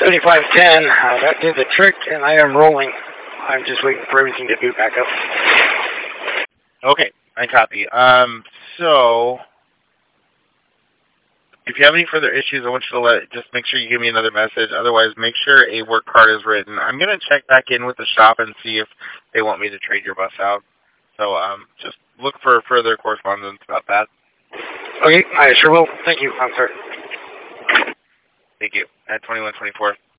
7510, that did the trick, and I am rolling. I'm just waiting for everything to boot back up. Okay, I copy. So, if you have any further issues, I want you to just make sure you give me another message. Otherwise, make sure a work card is written. I'm going to check back in with the shop and see if they want me to trade your bus out. So, just look for further correspondence about that. Okay, I sure will. Thank you. I'm sorry. Thank you. At 2124.